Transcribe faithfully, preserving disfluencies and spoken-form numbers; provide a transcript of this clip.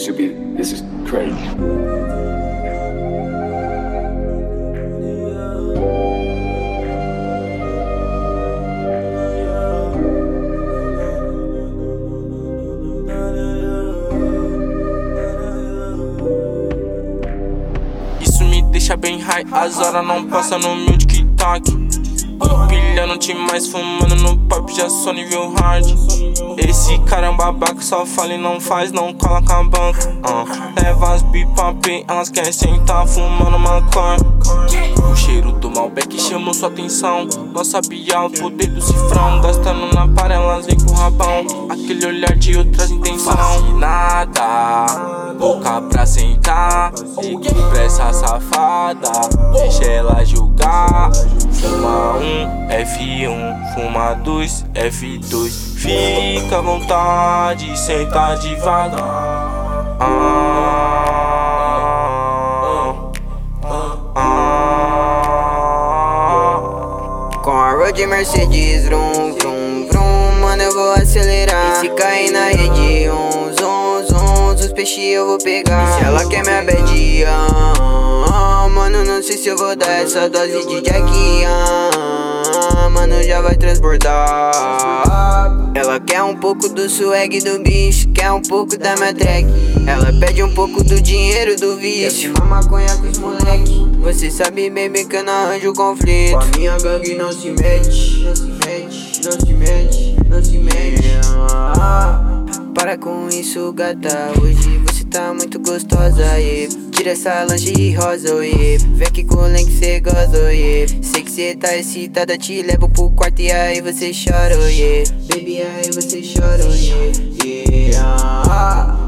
this should be, this is crazy. Isso me deixa bem high, as horas não passam no meu tic-tac. Pilhando demais, fumando no pop, já sou nível hard. Esse cara é um babaca, só fala e não faz, não cola com a banca. uh. Leva as bipap, elas querem sentar fumando maconha. O cheiro do Malbec chamou sua atenção. Não sabia o poder do cifrão. Gastando na para, elas vem com o rabão. Aquele olhar de outras intenção. Nada, boca pra sentar. Ligue pra essa safada, deixa ela julgar. Fuma um, F um, fuma dois, F dois. Fica à vontade, senta devagar. ah, ah, ah. Com a road Mercedes, vrum, vrum, vrum. Mano, eu vou acelerar. E se cair na rede, um, zum, zum, os peixes eu vou pegar. E se ela quer minha bad, ah, ah, mano, não sei se eu vou dar essa dose de Jack, ah, mano, já vai transbordar. Ela quer um pouco do swag do bicho, quer um pouco da minha track. Ela pede um pouco do dinheiro do vício, quer fumar maconha com os moleque. Você sabe, baby, que eu não arranjo conflito. Com a minha gangue não se mete, não se mete, não se mete, não se mete. ah, Para com isso, gata, hoje você tá muito gostosa, yeah. Tira essa lanche rosa, oh, yeah. Vem aqui com o link que cê gosta, oh, yeah. Sei que cê tá excitada, te levo pro quarto e aí você chora, oh, yeah. Baby, aí você chora, oh, yeah, yeah.